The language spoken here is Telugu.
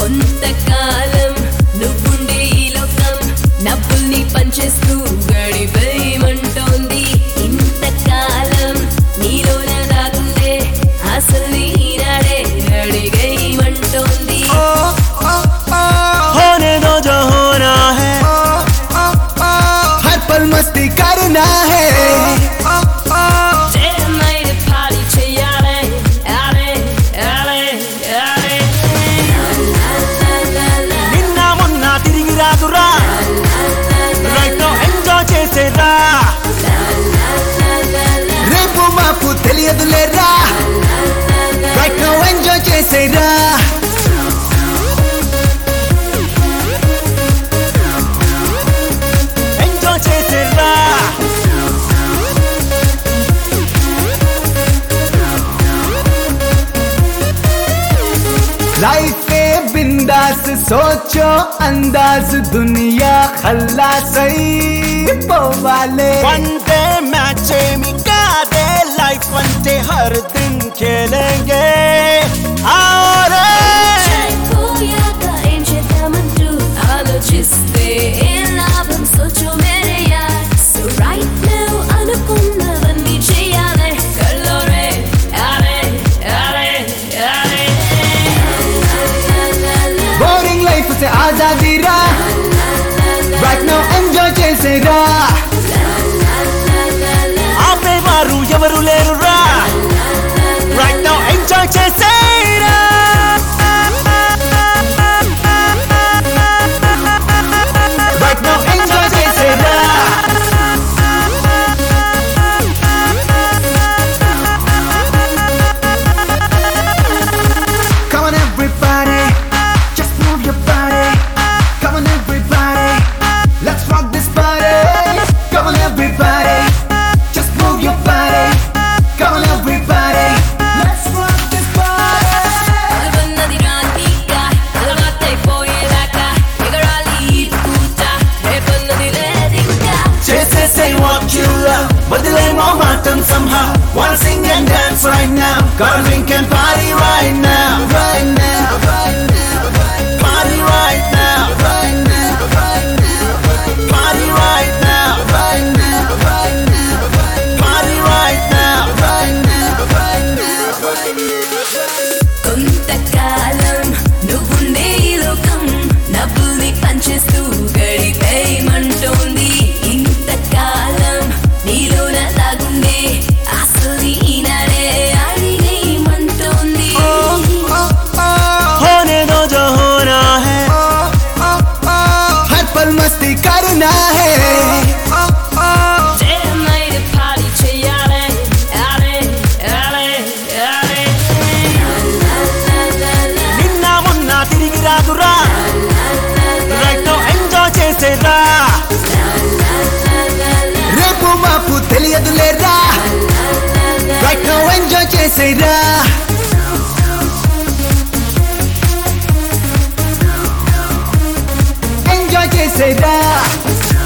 కొంతకాలం నువ్వుండే ఈ లోకం నవ్వుల్ని పంచేస్తూ గడిపేయమంటోంది. ఇంతకాలం నీలోన దాగుందే అసలు ఈనాడే అడిగేయమంటోంది. होने दो जो होना है, हर पल मस्ती करना है. నిన్న మొన్న తిరిగి రాదురా, రైట్ నౌ ఎంజాయ్ చేసేరా. రేపు మాపు తెలియదులేరా, రైట్ నౌ ఎంజాయ్ చేసేరా. ఎంజాయ్ చేసేరా. लाइफ में बिंदास सोचो अंदाज दुनिया खल्लास పోవాలే. वनडे मैच में कादे लाइफ वनडे हर दिन खेलेंगे. और పోయాక ఏం చేద్దామంటూ ఆలోచిస్తే లాభం సోచో మేరే యార్. సో రైట్ నౌ అనుకున్నవన్నీ చేయాలి. కల్లోరే అరే అరే అరే बोरिंग लाइफ से आजादी रा, राइट नाउ ఎంజాయ్ చేసేరా. ఆపేవారు ఎవరు లేరురా, రైట్ నౌ ఎంజాయ్ చేసేరా. రైట్ నౌ ఎంజాయ్ చేసేరా. Come on everybody, just move your body. Come on everybody, let's rock this party. Come on everybody, just move your body. Come on everybody, let's rock this party. అనుకున్నది రాంటిగా అలవాటైపోయేదాకా ఎగరాలి ఈ పూట. రేపన్నది లేదింకా. చేసేసే what you love, వదిలేమో మాటం somehow. Wanna sing and dance right now, gotta drink and party right now. Right now, right now, right now. Party right now, right now, right now. Party right now, right now, right now. Party right now, right now, right now, right now. కొంతకాలం నువ్వుండే ఈ లోకం నవ్వుల్ని పంచేస్తూ గడిపేయమంటోంది. ఇంతకాలం నీలోన దాగుండే అసలు ఈనాడే అడిగేయమంటోంది. होने दो जो होना है, हर पल मस्ती करना है. చేరమైనా పాడి చెయ్యాలి. అరే అరే అరే నిన్న మొన్న తిరిగి రాదురా, రైట్ నౌ ఎంజాయ్ చేసేరా. రేపు మాపు తెలియదులేరా, రైట్ నౌ ఎంజాయ్ చేసేరా. ఎంజాయ్ చేసేరా.